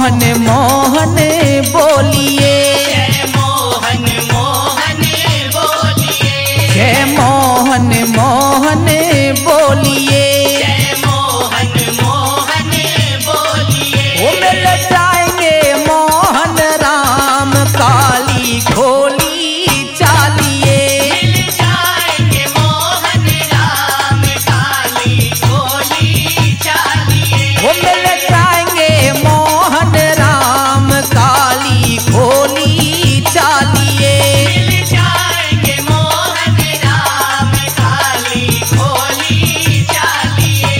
मोहन मोहन बोलिए, जय मोहन मोहन बोलिए, जय मोहन मोहन बोलिए। जय मोहन मोहन बोलिए। वो मिल जाएंगे मोहन राम काली खोली चालिए, मिल जाएंगे मोहन राम काली खोली चालिए। वो मिल जाएंगे मोहन राम काली खोली चालिए। मिल जाएंगे मोहन राम काली खोली चालिए।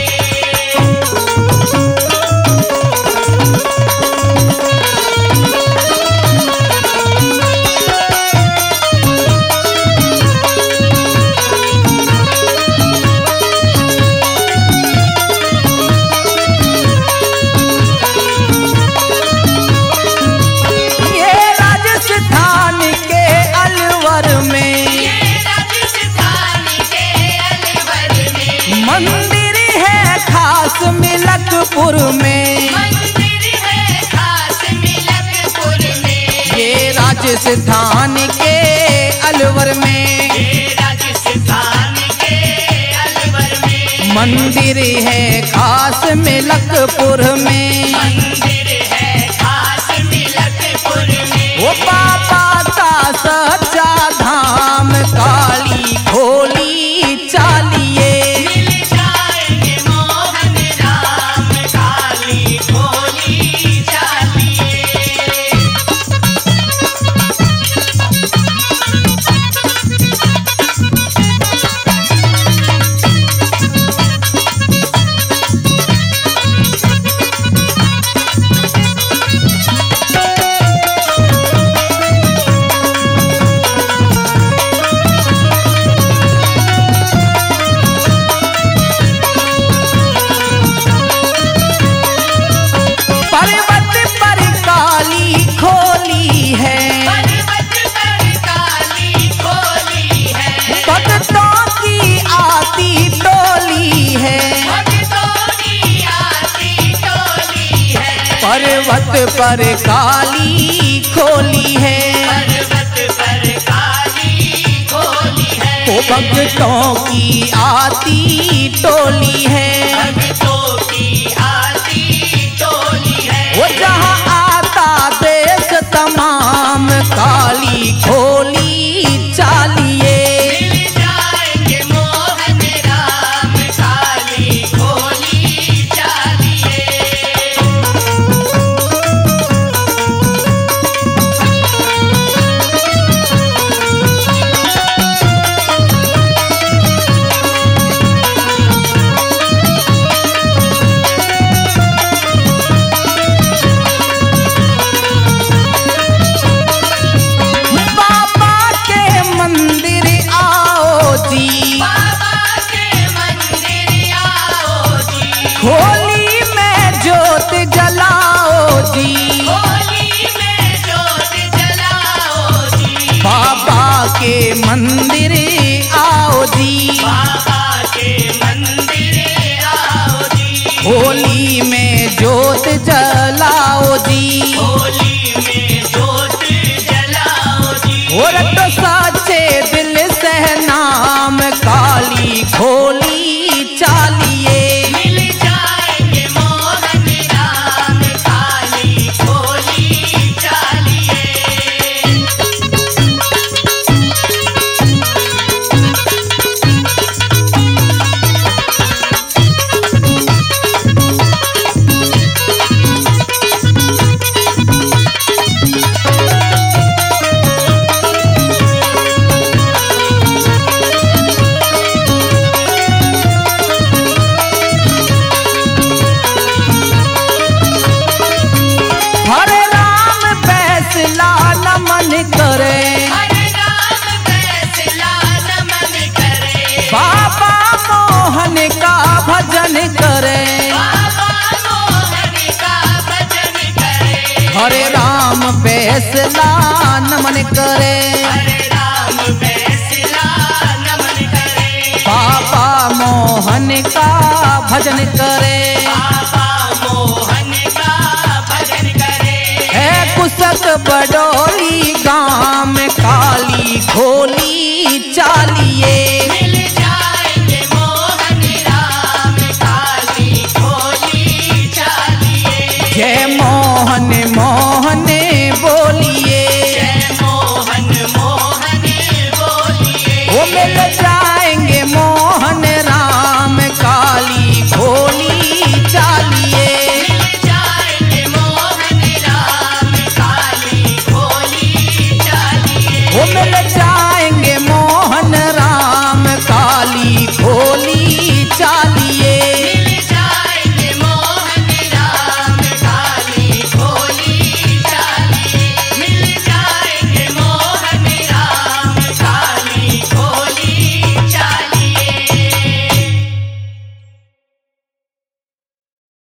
ये राजस्थान के अलवर में ये राजस्थान के अलवर में मंदिर है खास मिलकपुर में, मंदिर है खास मिलकपुर में। ये राजस्थान के अलवर में ये राजस्थान के अलवर में मंदिर है खास मिलकपुर में। मंदिर है खास मिलकपुर में। वो बाबा का सच्चा धाम काली खोली चालिए, मिल जाएंगे मोहन राम काली खोली चालिए। पर्वत पर काली खोली है, पर्वत पर काली खोली है। भक्तों की आती टोली है, भक्तों की आती टोली है। पर्वत पर काली खोली है। पर्वत पर काली खोली है। वो भक्तों की आती टोली है, भक्तों की आती टोली है। वो जहाँ आता देश तमाम काली खोली चालिए। मिल जाएंगे मोहन राम काली खोली चालिए। बाबा के मंदिर आओ जी, बाबा के मंदिर आओ जी। होली में जोत जलाओ जी, होली में जोत जलाओ जी। बाबा के मंदिर आओ जी, बाबा के मंदिर आओ जी। होली में जोत जलाओ जी। होली में जोत जलाओ जी। और तो साचे दिल से नाम काली खोली चालिए, मिल जाएंगे मोहन राम काली खोली चालिए। हरे राम फैसला नमन करे, हरे राम फैसला नमन करे। बाबा मोहन का भजन करे, बाबा मोहन का भजन करे। हरे राम फैसला नमन करे, हरे राम फैसला नमन करे। बाबा मोहन का भजन करे। बाबा मोहन का भजन करे। बडोली गांव में काली खोली चालिए।